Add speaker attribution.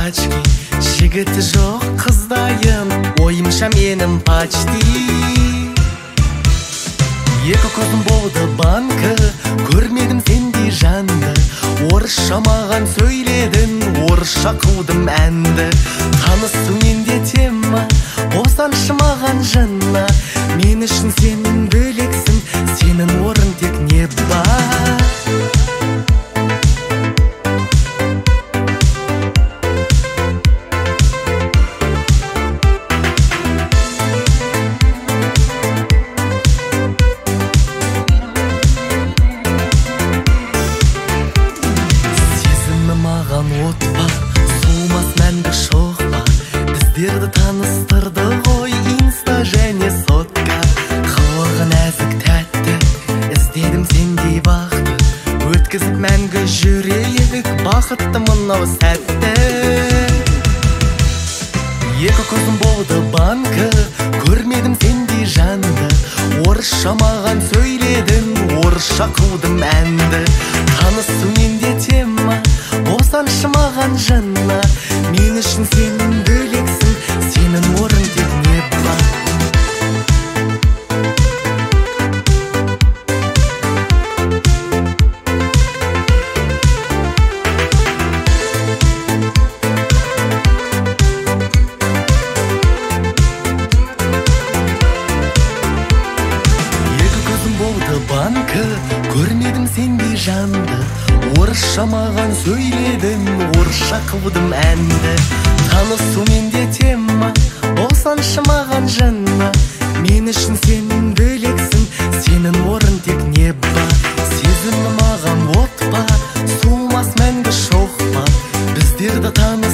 Speaker 1: очки, жігіті жоқ қыздайын, ойымша менің почти. Екі көзім болды банкі, көрмедім сендей жанды. Орысша маған сөйледің, орысша қылдым әнді. Танысу менде тема, болсаншы маған жынна. Мен үшін сенің бөлексің, сенің орын тек не бар. Маған от па, суымас мәңгі шоқ па. Біздерді таныстырды ғой инста және сотка. Қылығы нәзік тәтті, іздедім сендей бақты. Өткізіп мәңгі жүрейік, бақытты мынау сәтті. Екі көзім болды банкі, көрмедім сендей жанды. Орысша маған сөйледің, орысша қылдым әнді. Танысу менде тема, болсаншы маған жынна. Мен үшін сенің бөлексің, сенің орын тек не бар. Екі көзім болды банкі, көрмедім сендей жанды. Орысша маған сөйледің, орысша қылдым әнді. Танысу менде тема, болсаншы маған жынна. Мен үшін сенің бөлексің, сенің орын тек не бар. Сезімі маған от па, суымас мәңгі шоқ па. Біздерді